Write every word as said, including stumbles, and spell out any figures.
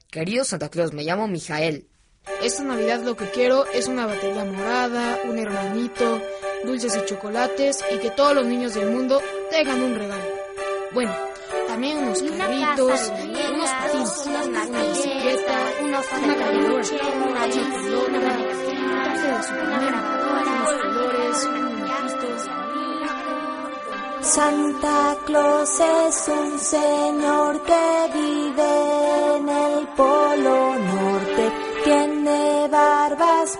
Querido Santa Claus, me llamo Mijael. Esta Navidad lo que quiero es una batería morada, un hermanito, dulces y chocolates y que todos los niños del mundo tengan un regalo. Bueno, también unos carritos, unos patines, una bicicleta, una caminadora, una pelota, un traje de Superman, unos colores, un muñequito. Santa Claus es un señor que vive en el Polo Norte. Tiene barbas